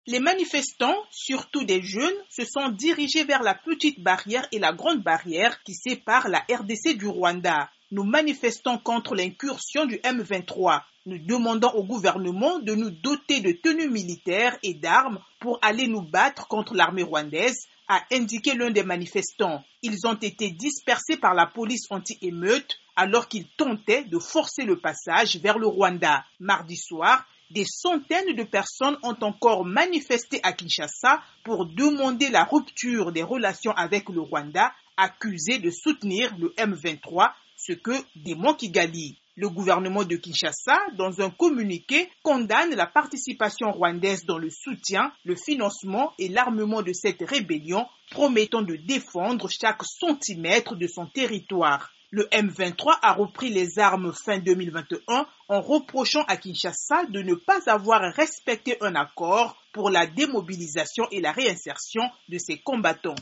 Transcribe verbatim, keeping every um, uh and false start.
Les manifestants, surtout des jeunes, se sont dirigés vers la petite barrière et la grande barrière qui séparent la R D C du Rwanda. Nous manifestons contre l'incursion du M vingt-trois. Nous demandons au gouvernement de nous doter de tenues militaires et d'armes pour aller nous battre contre l'armée rwandaise, a indiqué l'un des manifestants. Ils ont été dispersés par la police anti-émeute alors qu'ils tentaient de forcer le passage vers le Rwanda. Mardi soir, des centaines de personnes ont encore manifesté à Kinshasa pour demander la rupture des relations avec le Rwanda, accusé de soutenir le M vingt-trois, ce que dément Kigali. Le gouvernement de Kinshasa, dans un communiqué, condamne la participation rwandaise dans le soutien, le financement et l'armement de cette rébellion, promettant de défendre chaque centimètre de son territoire. Le M vingt-trois a repris les armes fin deux mille vingt et un en reprochant à Kinshasa de ne pas avoir respecté un accord pour la démobilisation et la réinsertion de ses combattants.